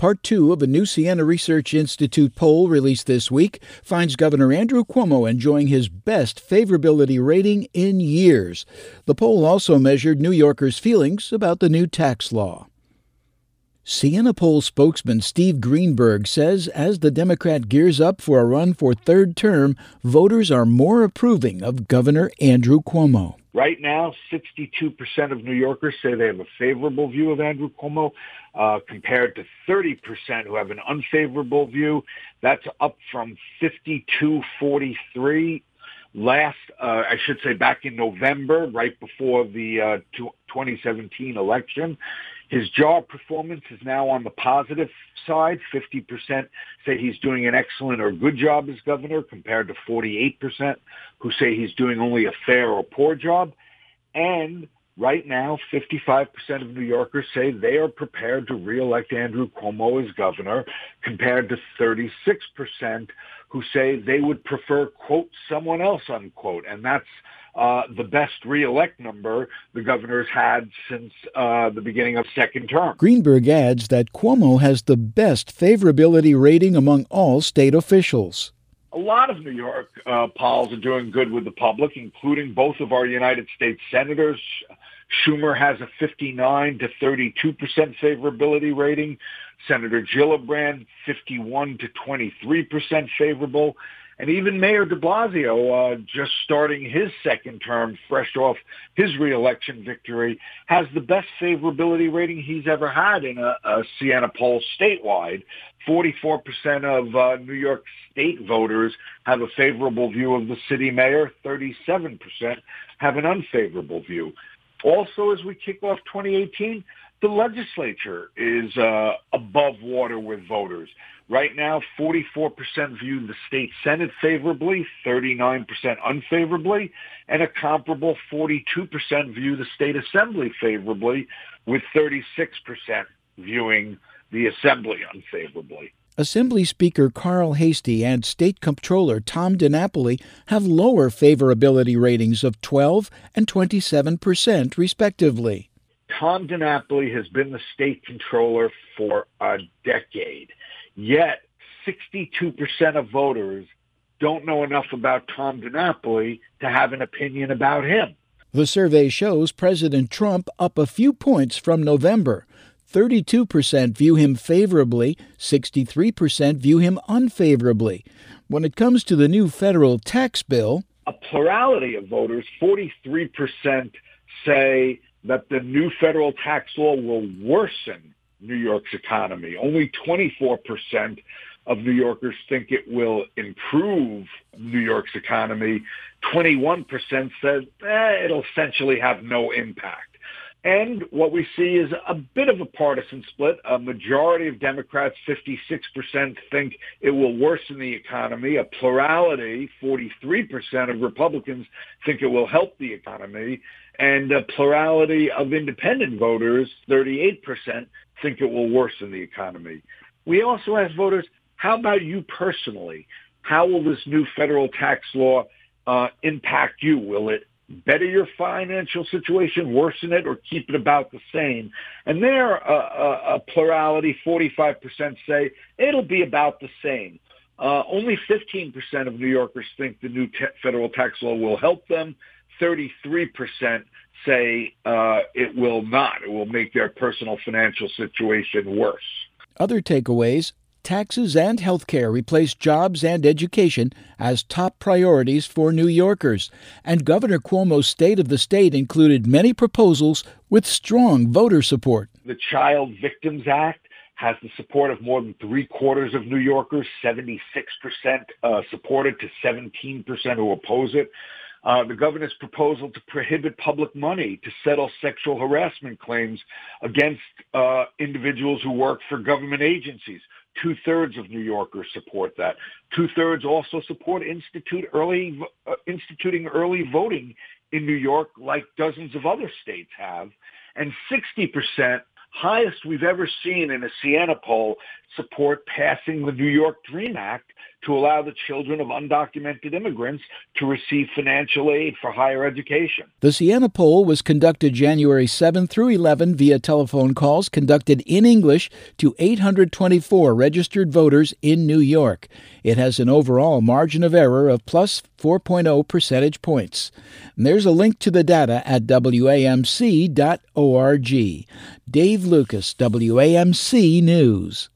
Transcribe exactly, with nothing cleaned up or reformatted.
Part two of a new Siena Research Institute poll released this week finds Governor Andrew Cuomo enjoying his best favorability rating in years. The poll also measured New Yorkers' feelings about the new tax law. Siena poll spokesman Steve Greenberg says as the Democrat gears up for a run for third term, voters are more approving of Governor Andrew Cuomo. Right now, sixty-two percent of New Yorkers say they have a favorable view of Andrew Cuomo, uh, compared to thirty percent who have an unfavorable view. That's up from fifty-two forty-three last, uh, I should say back in November, right before the uh, twenty seventeen election. His job performance is now on the positive side. fifty percent say he's doing an excellent or good job as governor, compared to forty-eight percent who say he's doing only a fair or poor job. And right now, fifty-five percent of New Yorkers say they are prepared to reelect Andrew Cuomo as governor, compared to thirty-six percent who say they would prefer, quote, someone else, unquote. And that's Uh, the best reelect number the governor's had since uh, the beginning of second term. Greenberg adds that Cuomo has the best favorability rating among all state officials. A lot of New York uh, polls are doing good with the public, including both of our United States senators. Schumer has a fifty-nine to thirty-two percent favorability rating. Senator Gillibrand, fifty-one to twenty-three percent favorable. And even Mayor de Blasio, uh, just starting his second term, fresh off his reelection victory, has the best favorability rating he's ever had in a, a Siena poll statewide. forty-four percent of uh, New York State voters have a favorable view of the city mayor. thirty-seven percent have an unfavorable view. Also, as we kick off twenty eighteen, the legislature is uh, above water with voters. Right now, forty-four percent view the state Senate favorably, thirty-nine percent unfavorably, and a comparable forty-two percent view the state assembly favorably, with thirty-six percent viewing the assembly unfavorably. Assembly Speaker Carl Heastie and State Comptroller Tom DiNapoli have lower favorability ratings of twelve and twenty-seven percent, respectively. Tom DiNapoli has been the state controller for a decade. Yet, sixty-two percent of voters don't know enough about Tom DiNapoli to have an opinion about him. The survey shows President Trump up a few points from November. thirty-two percent view him favorably, sixty-three percent view him unfavorably. When it comes to the new federal tax bill, a plurality of voters, forty-three percent, say that the new federal tax law will worsen New York's economy. Only twenty-four percent of New Yorkers think it will improve New York's economy. twenty-one percent said eh, it'll essentially have no impact. And what we see is a bit of a partisan split. A majority of Democrats, fifty-six percent, think it will worsen the economy. A plurality, forty-three percent of Republicans, think it will help the economy. And a plurality of independent voters, thirty-eight percent, think it will worsen the economy. We also ask voters, how about you personally? How will this new federal tax law uh, impact you? Will it better your financial situation, worsen it, or keep it about the same? And there, uh, a, a plurality, forty-five percent, say it'll be about the same. Uh, only fifteen percent of New Yorkers think the new te- federal tax law will help them. thirty-three percent say uh, it will not. It will make their personal financial situation worse. Other takeaways: taxes and health care replace jobs and education as top priorities for New Yorkers. And Governor Cuomo's State of the State included many proposals with strong voter support. The Child Victims Act has the support of more than three quarters of New Yorkers, seventy-six percent uh, support it to seventeen percent who oppose it. Uh, the governor's proposal to prohibit public money to settle sexual harassment claims against uh, individuals who work for government agencies. Two-thirds of New Yorkers support that. Two-thirds also support institute early, uh, instituting early voting in New York, like dozens of other states have. And sixty percent, highest we've ever seen in a Siena poll, support passing the New York DREAM Act to allow the children of undocumented immigrants to receive financial aid for higher education. The Siena poll was conducted January seventh through eleventh via telephone calls conducted in English to eight hundred twenty-four registered voters in New York. It has an overall margin of error of plus four point zero percentage points. And there's a link to the data at W A M C dot org. Dave Lucas, W A M C News.